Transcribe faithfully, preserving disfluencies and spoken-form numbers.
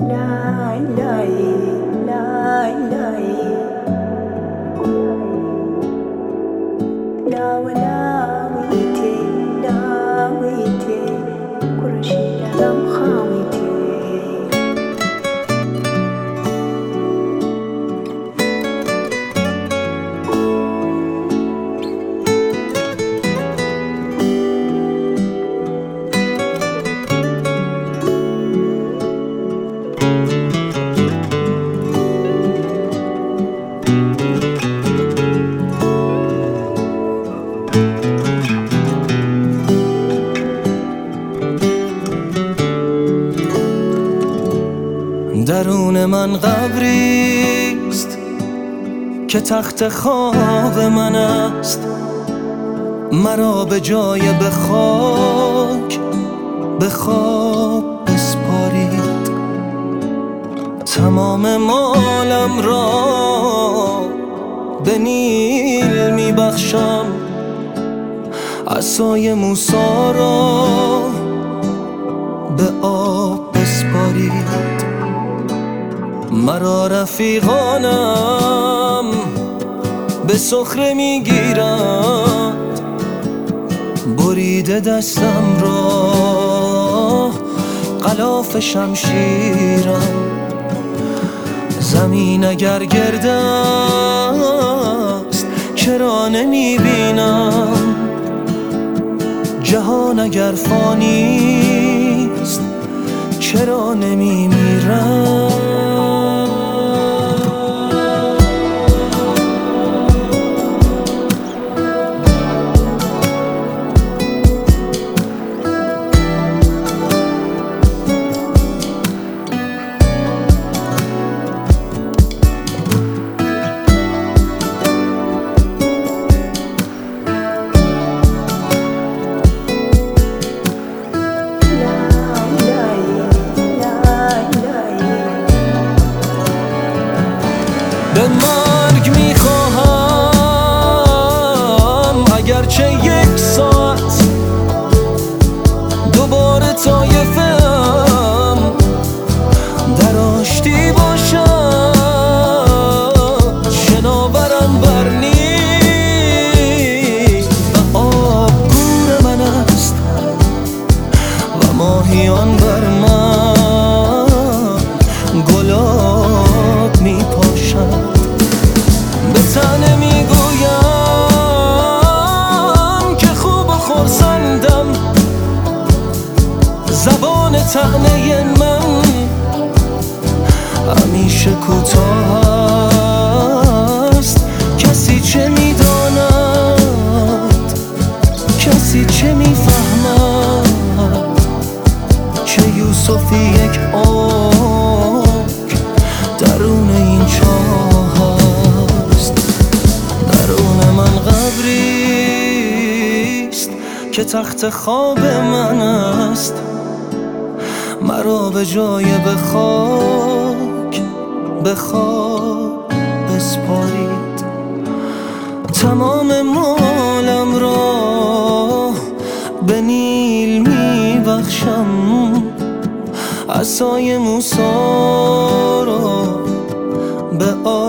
lay lay lay lay la wala wite la wite kurashi lam khawite درون من قبریست که تخت خواب من است، مرا به جای به خاک به خواب بسپارید. تمام مالم را به نیل می بخشم، عصای موسی را به آب بسپارید. مرا رفیقانم به سخره میگیرند، بریده دستم را غلاف شمشیرم. زمین اگر گرد است چرا نمیبینم، جهان اگر فانی است چرا نمیمیرم. به مرگ میخواهم اگرچه یک ساعت دوباره طایفم در آشتی باشم. شناورم بر نیل و آب گور من است و ماهیان بر من گلاب میپاشند. به تنه میگویم که خوب و خرسندم، زبان طعنه من همیشه کوتاه است. کسی چه میداند، کسی چه میفهمد، چه یوسفی یک آنک درون این چاه است. درون من قبریست که تخت خواب من است، مرا به جای به خاک به خواب بسپارید. تمام مالم را به نیل می بخشم، عصای موسی را به آب